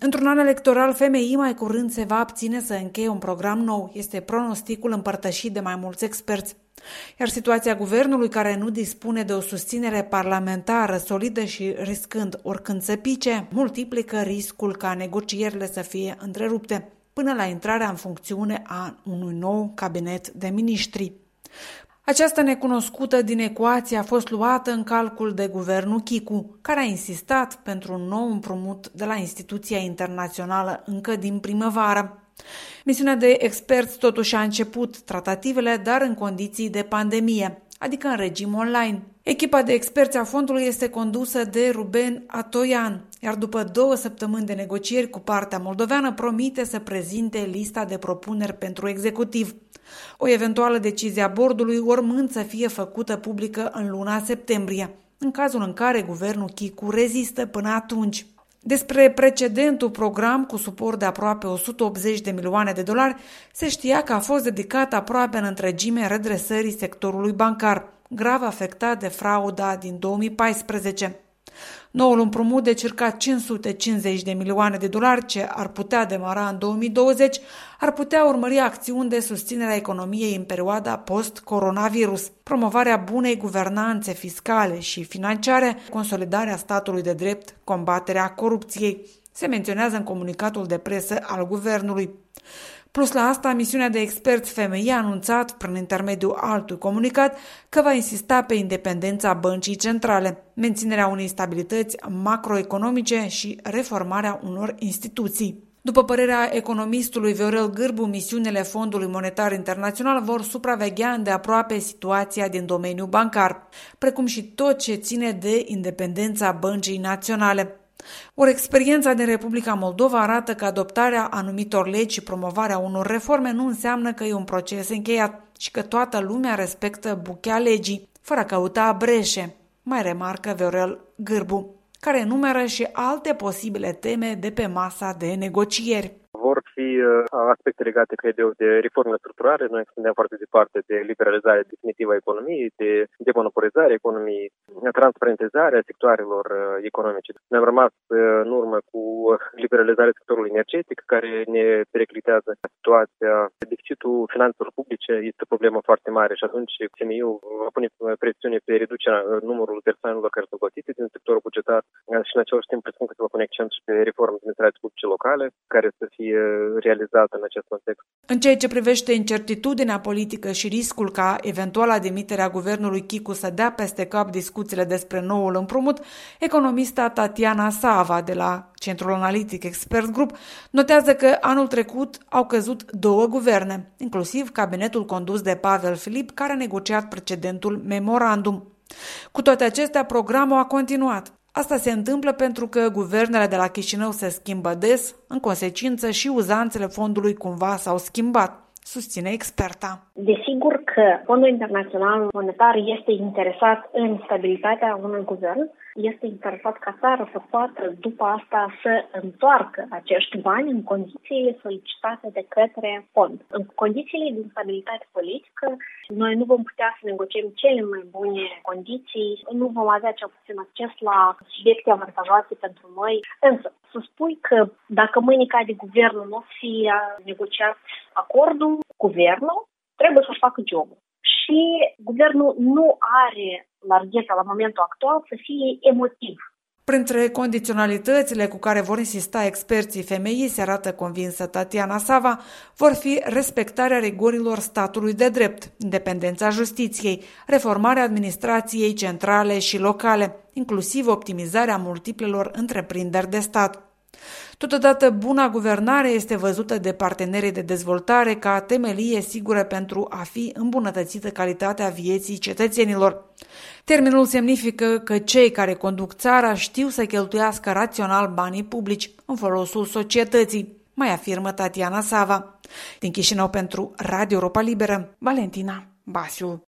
Într-un an electoral, FMI mai curând se va abține să încheie un program nou. Este pronosticul împărtășit de mai mulți experți. Iar situația guvernului, care nu dispune de o susținere parlamentară solidă și riscând oricând să pice, multiplică riscul ca negocierile să fie întrerupte până la intrarea în funcțiune a unui nou cabinet de miniștri. Această necunoscută din ecuație a fost luată în calcul de guvernul Chicu, care a insistat pentru un nou împrumut de la instituția internațională încă din primăvară. Misiunea de experți totuși a început tratativele, dar în condiții de pandemie, adică în regim online. Echipa de experți a fondului este condusă de Ruben Atoian, iar după 2 săptămâni de negocieri cu partea moldoveană promite să prezinte lista de propuneri pentru executiv. O eventuală decizie a bordului urmând să fie făcută publică în luna septembrie, în cazul în care guvernul Chicu rezistă până atunci. Despre precedentul program cu suport de aproape 180 de milioane de dolari se știa că a fost dedicat aproape în întregime redresării sectorului bancar, grav afectat de frauda din 2014. Noul împrumut de circa 550 de milioane de dolari, ce ar putea demara în 2020, ar putea urmări acțiuni de susținere a economiei în perioada post-coronavirus, promovarea bunei guvernanțe fiscale și financiare, consolidarea statului de drept, combaterea corupției, se menționează în comunicatul de presă al guvernului. Plus la asta, misiunea de experți FMI a anunțat, prin intermediul altui comunicat, că va insista pe independența băncii centrale, menținerea unei stabilități macroeconomice și reformarea unor instituții. După părerea economistului Viorel Gârbu, misiunile Fondului Monetar Internațional vor supraveghea îndeaproape situația din domeniul bancar, precum și tot ce ține de independența băncii naționale. Ori experiența din Republica Moldova arată că adoptarea anumitor legi și promovarea unor reforme nu înseamnă că e un proces încheiat și că toată lumea respectă buchea legii, fără a căuta breșe, mai remarcă Viorel Gârbu, care enumeră și alte posibile teme de pe masa de negocieri. Vor fi aspecte legate, cred eu, de reforme structurale. Noi suntem foarte departe de liberalizarea definitivă a economiei, de demonopolizarea economiei, transparentizarea sectoarelor economice. Ne-am rămas în urmă cu liberalizarea sectorului energetic, care ne periclitează situația. Deficitul finanțelor publice este o problemă foarte mare și atunci FMI-ul va pune presiune pe reducerea numărului persoanelor care sunt plătite din sectorul bugetar și în același timp presupun că se va pune accent și pe reforme administrației publice locale, care să fie realizată în acest context. În ceea ce privește incertitudinea politică și riscul ca eventuala demitere a guvernului Chicu să dea peste cap discuțiile despre noul împrumut, economista Tatiana Sava de la Centrul Analitic Expert Group notează că anul trecut au căzut 2 guverne, inclusiv cabinetul condus de Pavel Filip, care a negociat precedentul memorandum. Cu toate acestea, programul a continuat. Asta se întâmplă pentru că guvernele de la Chișinău se schimbă des, în consecință și uzanțele fondului cumva s-au schimbat, susține experta. Desigur că Fondul Internațional Monetar este interesat în stabilitatea unui guvern, este interesat ca țară să poată după asta să întoarcă acești bani în condițiile solicitate de către fond. În condițiile din stabilitate politică, noi nu vom putea să negociem cele mai bune condiții, nu vom avea cel puțin acces la subiecte avantajoase pentru noi. Însă, să spui că dacă mâine cade guvernul, nu o fi negociat acordul, guvernul trebuie să facă jobul. Și guvernul nu are largheța la momentul actual să fie emotiv. Printre condiționalitățile cu care vor insista experții FMI, se arată convinsă Tatiana Sava, vor fi respectarea rigorilor statului de drept, independența justiției, reformarea administrației centrale și locale, inclusiv optimizarea multiplelor întreprinderi de stat. Totodată, buna guvernare este văzută de partenerii de dezvoltare ca temelie sigură pentru a fi îmbunătățită calitatea vieții cetățenilor. Termenul semnifică că cei care conduc țara știu să cheltuiască rațional banii publici în folosul societății, mai afirmă Tatiana Sava. Din Chișinău pentru Radio Europa Liberă, Valentina Basiu.